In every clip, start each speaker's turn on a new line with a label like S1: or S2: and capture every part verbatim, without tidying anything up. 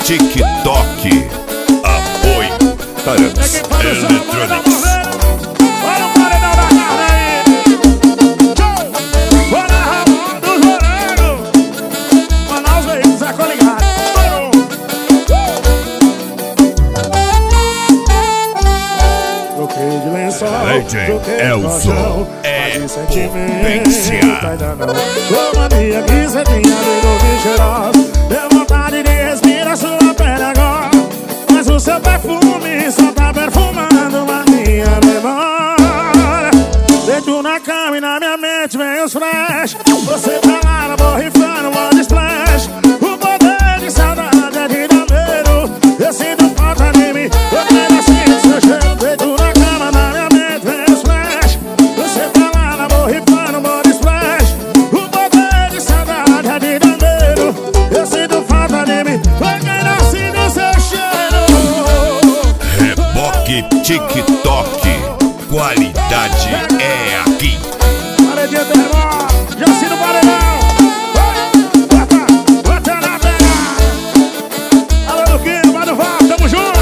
S1: TikTok. Apoio Tarantos Electronics.
S2: Olha o paredão da carne aí. Bora, Ramon dos Morangos. Manaus veio, Zé Coligado. Troquei de lençol,
S1: Legend Elzo é potência.
S2: Ô mania que cê tinha de cheirosa. Deu vontade de respirar sua pele agora. Mas o seu perfume só tá perfumando a minha memória. Deito na cama e na minha mente vem os flash. Você tá lá na borrifando, body splash. O poder de saudade é de dar medo. Eu sinto falta de mim, eu quero assim seu cheiro. Deito na cama, na minha mente vem os flash. Você tá lá na borrifando, body splash. O poder de saudade é de dar medo. Eu sinto falta de mim, eu quero assim seu cheiro.
S1: Reboque TikTok. Qualidade é aqui.
S2: Paredinha do irmão, já assina o paredão. Bota, bota na terra. Alô, Luquinha, vai do Val, tamo junto.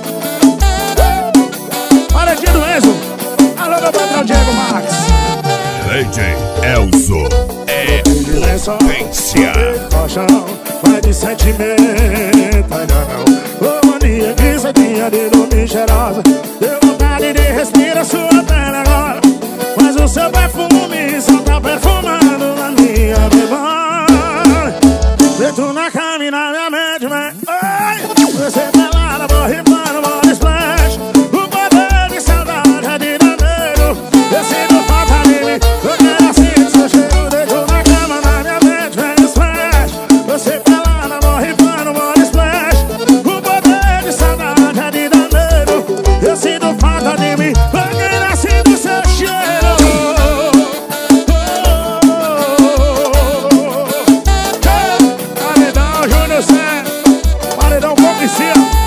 S2: Paredinha do Enzo. Alô, meu patrão Diego Marques.
S1: Legend Elzo é potência.
S2: Vai de sentimento, ainda não. Ô mania que cê tinha de dormir cheirosa. Deu vontade de respirar sua pele agora. Mas o seu perfume só tá perfumando a minha memória. Deito na cama e na minha mente, vem. Ai, você tá lá na borrifando, body splash. O poder de saudade é de dar medo. Eu sinto falta de mim, eu quero assim seu cheiro. Deito na cama, na minha mente, vem os flash. Você tá lá na borrifando, body splash. O poder de saudade é de dar medo. Eu sinto falta de mim, eu quero assim do seu cheiro. Paredão Júnior Cé, paredão Policia.